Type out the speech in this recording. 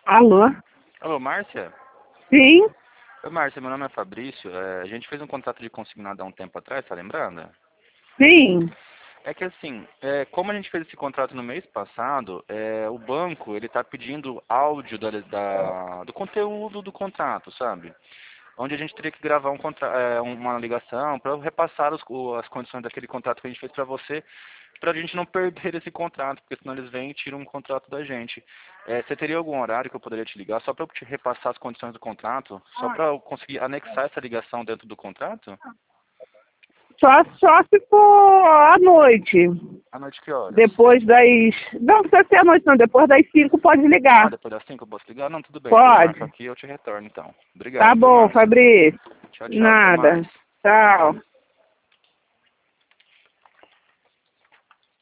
Alô? Alô, Márcia? Sim? Oi, Márcia, meu nome é Fabrício. A gente fez um contrato de consignado há um tempo atrás, tá lembrando? Sim. É que assim, como a gente fez esse contrato no mês passado, o banco, ele tá pedindo áudio do conteúdo do contrato, sabe? Onde a gente teria que gravar uma ligação para repassar as condições daquele contrato que a gente fez para você, para a gente não perder esse contrato, porque senão eles vêm e tiram um contrato da gente. Você teria algum horário que eu poderia te ligar só para eu te repassar as condições do contrato? Só para eu conseguir anexar essa ligação dentro do contrato? Só se for à noite. À noite que horas? Depois das... Não precisa ser à noite não, depois das 5 pode Ah, ligar. depois das 5 eu posso ligar? Não, tudo bem, então eu marco Pode. aqui e eu te retorno então. Tá Obrigado, viu, bom, Márcia? Fabrício. Tchau, tchau, até Nada. mais. Tchau.